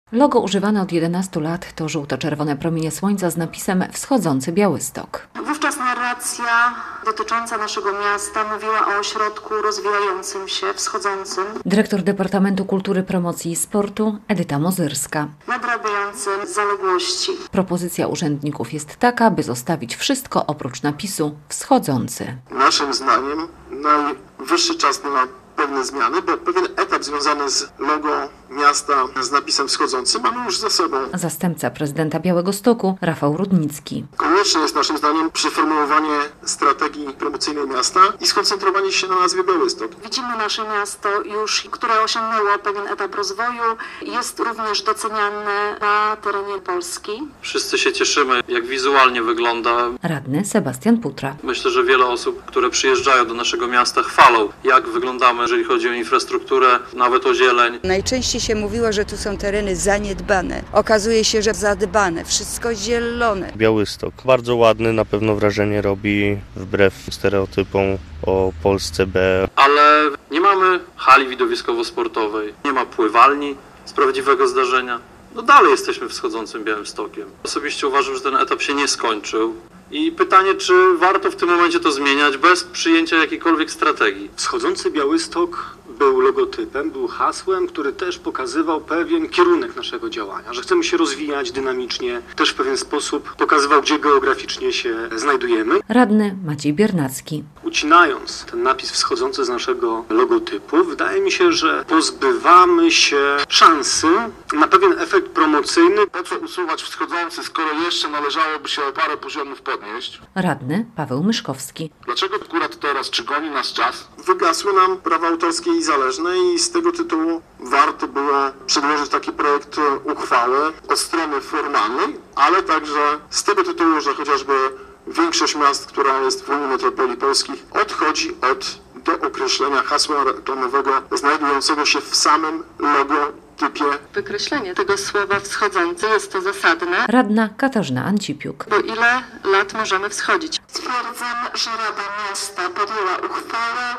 Logo używane od 11 lat to żółto-czerwone promienie słońca z napisem Wschodzący Białystok. Wówczas narracja dotycząca naszego miasta mówiła o ośrodku rozwijającym się, wschodzącym. Dyrektor Departamentu Kultury, Promocji i Sportu Edyta Mozyrska. Nadrabiającym zaległości. Propozycja urzędników jest taka, by zostawić wszystko oprócz napisu Wschodzący. Naszym zdaniem najwyższy czas na pewne zmiany, bo pewien etap związany z logo miasta z napisem wschodzący mamy już za sobą. Zastępca prezydenta Białegostoku Rafał Rudnicki. Konieczne jest naszym zdaniem przeformułowanie strategii promocyjnej miasta i skoncentrowanie się na nazwie Białystok. Widzimy nasze miasto już, które osiągnęło pewien etap rozwoju, jest również doceniane na terenie Polski. Wszyscy się cieszymy, jak wizualnie wygląda. Radny Sebastian Putra. Myślę, że wiele osób, które przyjeżdżają do naszego miasta, chwalą, jak wyglądamy, jeżeli chodzi o infrastrukturę, nawet o zieleń. Najczęściej się mówiło, że tu są tereny zaniedbane. Okazuje się, że zadbane, wszystko zielone. Białystok bardzo ładny, na pewno wrażenie robi wbrew stereotypom o Polsce B. Ale nie mamy hali widowiskowo-sportowej, nie ma pływalni z prawdziwego zdarzenia. Dalej jesteśmy wschodzącym Białymstokiem. Osobiście uważam, że ten etap się nie skończył. I pytanie, czy warto w tym momencie to zmieniać bez przyjęcia jakiejkolwiek strategii. Wschodzący Białystok był logotypem, był hasłem, który też pokazywał pewien kierunek naszego działania, że chcemy się rozwijać dynamicznie, też w pewien sposób pokazywał, gdzie geograficznie się znajdujemy. Radny Maciej Biernacki. Ucinając ten napis wschodzący z naszego logotypu, wydaje mi się, że pozbywamy się szansy na pewien efekt promocyjny. Po co usuwać wschodzący, skoro jeszcze należałoby się o parę poziomów podnieść? Radny Paweł Myszkowski. Dlaczego akurat teraz, czy goni nas czas? Wygasły nam prawa autorskie i zależne i z tego tytułu warto było przedłożyć taki projekt uchwały od strony formalnej, ale także z tego tytułu, że chociażby większość miast, która jest w Unii Metropolii Polskich, odchodzi od dookreślenia hasła reklamowego znajdującego się w samym logotypie. Wykreślenie tego słowa wschodzący jest to zasadne. Radna Katarzyna Ancipiuk. Bo ile lat możemy wschodzić? Stwierdzam, że Rada Miasta podjęła uchwałę,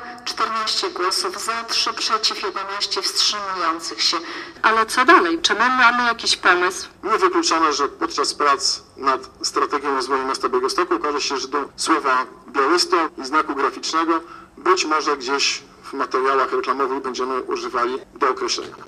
14 głosów za, 3 przeciw, 11 wstrzymujących się. Ale co dalej? Czy my mamy jakiś pomysł? Niewykluczone, że podczas prac nad strategią rozwoju miasta Białegostoku okaże się, że do słowa Białystok i znaku graficznego być może gdzieś w materiałach reklamowych będziemy używali do określenia.